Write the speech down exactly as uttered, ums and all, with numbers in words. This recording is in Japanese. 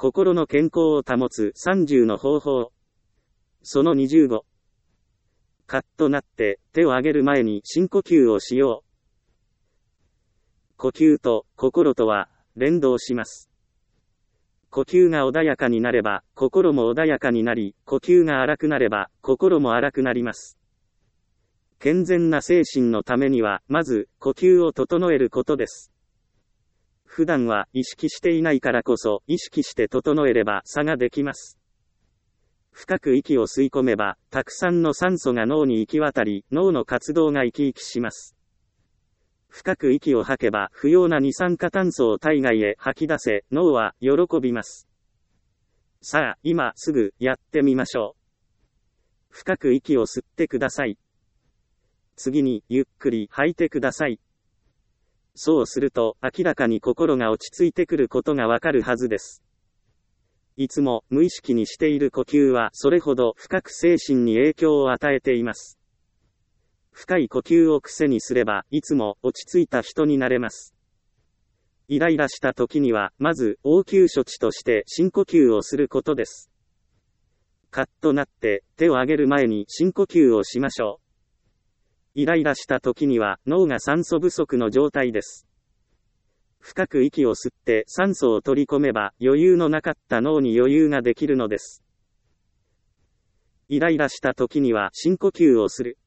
心の健康を保つさんじゅうの方法。そのにじゅうご。カッとなって手を上げる前に深呼吸をしよう。呼吸と心とは連動します。呼吸が穏やかになれば心も穏やかになり、呼吸が荒くなれば心も荒くなります。健全な精神のためにはまず呼吸を整えることです。普段は意識していないからこそ意識して整えれば差ができます。深く息を吸い込めばたくさんの酸素が脳に行き渡り、脳の活動が生き生きします。深く息を吐けば不要な二酸化炭素を体外へ吐き出せ、脳は喜びます。さあ、今すぐやってみましょう。深く息を吸ってください。次にゆっくり吐いてください。そうすると明らかに心が落ち着いてくることがわかるはずです。いつも無意識にしている呼吸はそれほど深く精神に影響を与えています。深い呼吸を癖にすればいつも落ち着いた人になれます。イライラした時にはまず応急処置として深呼吸をすることです。カッとなって手を上げる前に深呼吸をしましょう。イライラした時には脳が酸素不足の状態です。深く息を吸って酸素を取り込めば余裕のなかった脳に余裕ができるのです。イライラした時には深呼吸をする。